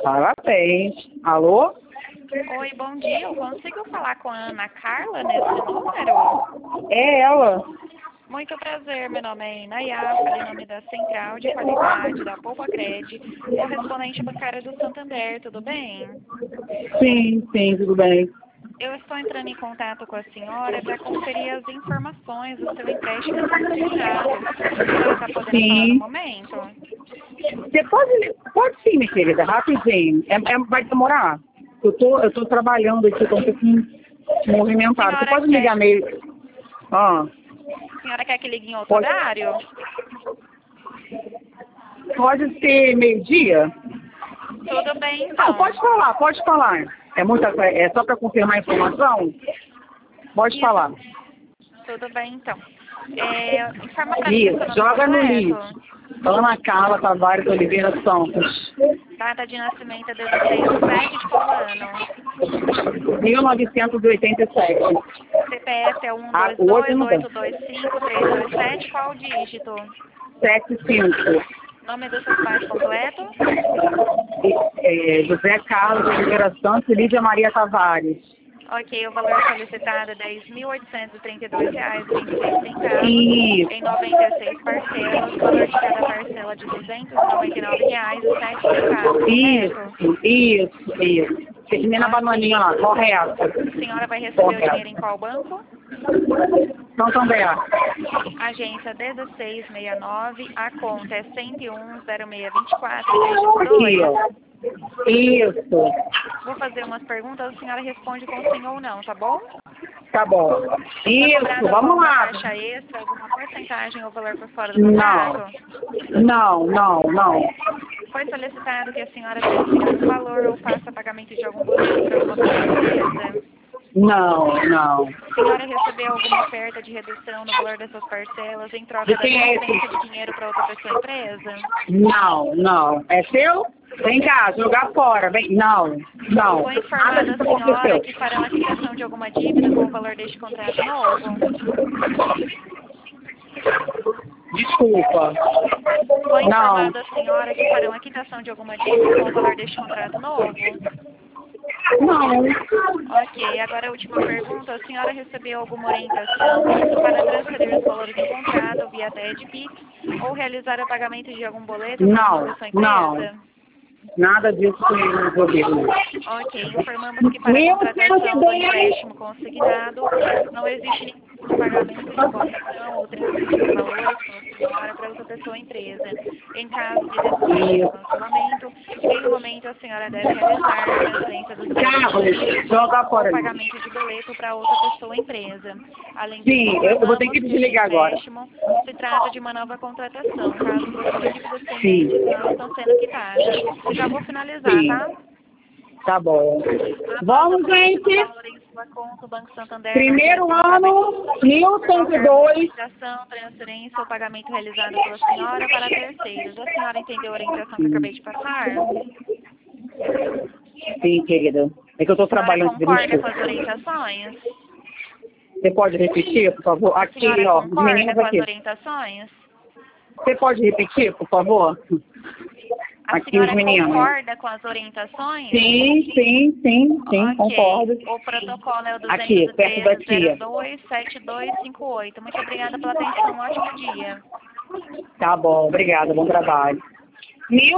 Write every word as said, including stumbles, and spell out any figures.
Parabéns. Alô? Oi, bom dia. Eu consigo falar com a Ana Carla nesse número? É ela. Muito prazer, meu nome é Inayá, em nome da Central de Qualidade da Poupa Cred, correspondente bancária do Santander, tudo bem? Sim, sim, tudo bem. Eu estou entrando em contato com a senhora para conferir as informações do seu empréstimo consignado. A senhora está podendo falar no Sim. momento? Você pode, pode sim, minha querida, rapidinho. É, é- vai demorar. Eu tô, eu tô trabalhando aqui, tô um pouquinho movimentado. Você Senhora pode me quer, ligar meio... Ah, a senhora quer que ligue em outro pode, horário? pode ser meio-dia? Tudo bem, Não, então. pode falar, pode falar. É, muita, é só para confirmar a informação? Pode Isso, falar. tudo bem, então. É, informa para mim o seu Isso, nome joga no completo. lixo. Ana Carla Tavares Oliveira Santos. Data de nascimento é dezesseis de sete de qual ano? mil novecentos e oitenta e sete. C P F é um Ah, dois o outro dois não tem. oito dois cinco três dois sete, qual dígito? sete cinco. Nome dos seus pais completo? É, José Carlos Oliveira Santos e Lídia Maria Tavares. Ok, o valor solicitado é dez mil oitocentos e trinta e dois reais e vinte e seis centavos em Isso, noventa e seis parcelas, valor de cada parcela de duzentos e noventa e nove reais e sete centavos, correto? isso, isso, isso. Termina a bananinha Ok. lá, correto. A senhora vai receber o dinheiro em Correto. qual banco? Santander. Agência dezesseis sessenta e nove, a conta é cento e um, zero seis vinte e quatro, dígito Aqui, dois. ó. Isso. Vou fazer umas perguntas, a senhora responde com sim ou não, tá bom? Tá bom. Foi Isso, cobrada vamos alguma lá. taxa extra, alguma porcentagem ou valor por fora do Não, contrato? não, não, não. Foi solicitado que a senhora transfira um valor ou faça pagamento de algum boleto para alguma pessoa empresa? Não, não. A senhora recebeu alguma oferta de redução no valor dessas parcelas em troca De da quem é transferência de esse? dinheiro para outra pessoa empresa? Não, não. É seu? Vem cá, jogar fora. Vem. Não, não. Foi Nada informada disso a senhora aconteceu. que farão a quitação de alguma dívida com o valor deste contrato novo? Desculpa. Foi Não, informada a senhora que farão a quitação de alguma dívida com o valor deste contrato novo? não. Ok, agora a última pergunta. A senhora recebeu alguma orientação para transferir os valores em contrato via T E D Pix ou realizar o pagamento de algum boleto para alguma Não, pessoa não. empresa? Nada disso foi governo. Ok, informamos que para a Mil cento e contratação do dez. empréstimo consignado não existe nenhum tipo de pagamento de correção ou transferência de valores pela senhora para outra pessoa ou empresa. Em caso de decisão de Isso. cancelamento, em nenhum momento a senhora deve realizar a transferência dos valores Carlos, devidos joga ou fora ali. pagamento de boleto para outra pessoa ou empresa. Além disso, Sim, eu eu vou ter informamos que que esse desligar agora. empréstimo se trata de uma nova contratação, caso possua dívidas Sim, pendentes não estão sendo quitadas. Já vou finalizar, sim. tá? Tá bom. Após a Vamos, postura do gente. valor em sua conta, o Banco Santander não Primeiro realiza ano, por qualquer mil cento e dois. movimentação, transferência ou pagamento realizado pela senhora para terceiros. A senhora entendeu a orientação que eu Sim, acabei de passar? sim, querida. É que eu tô A senhora trabalhando, concorda com desculpa. as orientações? Você pode repetir, por favor? A Aqui, senhora ó, os concorda meninos com as aqui. orientações? Você pode repetir, por favor? A Aqui os senhora meninos. concorda com as orientações? Sim, sim, sim, sim, Ok. concordo. O protocolo é o Aqui, perto da tia. duzentos e treze, zero dois, sete dois cinco oito. Muito obrigada pela atenção. Um ótimo dia. Tá bom, obrigada, bom trabalho. Mil